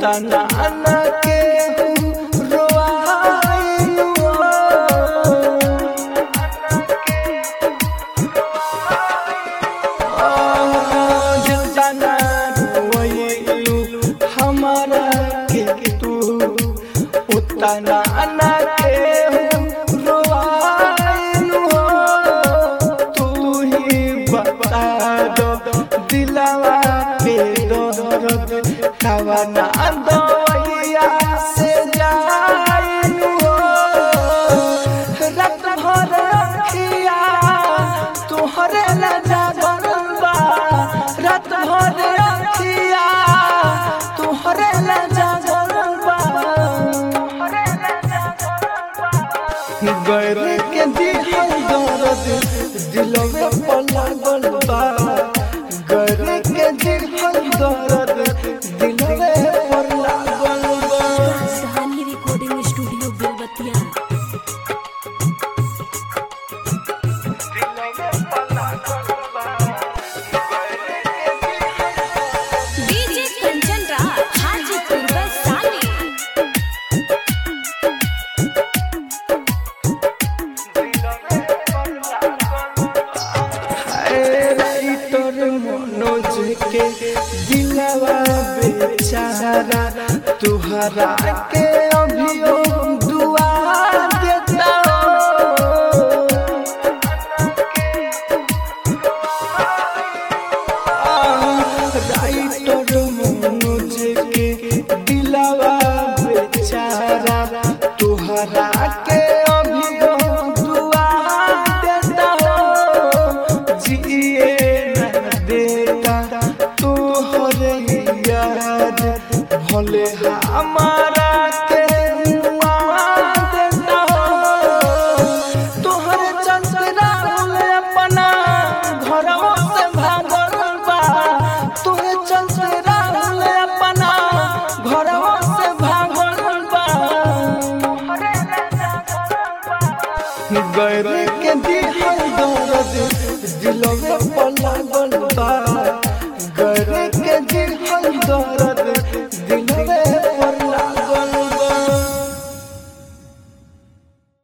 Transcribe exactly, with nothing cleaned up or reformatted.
तना ना के रोआइलू तना रोआइलू हमारा के तू उतना ना के रोआइलू तू ही बता दो दिलवा के दर्द कवना दवाइया से जाइलू रात भर अखिया तोहरे ला जागल बा रात भर अखिया तोहरे ला जागल बा गैर के दिहल दर्द दिलवे पर लागल बा गैर के दिहल दर्द दिलवे पर लागल बा। Sahani recording studio Belbatiya. DJ Kanchan Raj Hajipur Vaishali. Writer Manoj के दिलवा बेचारा तुहरा के अभियो दुआ देता राइटर मनोज के दिलवा बेचारा तुहरा के अभियो दुआ देता जिए न देता तोहरे याद भले हमारा के मुआ देता तोहरे चंचला अपना घरवा से भागल बा तोहरे चंचला अपना घरवा से भागल बा गैर के दिहल दर्द दिलवे पर लागल बा गैर के दिहल दर्द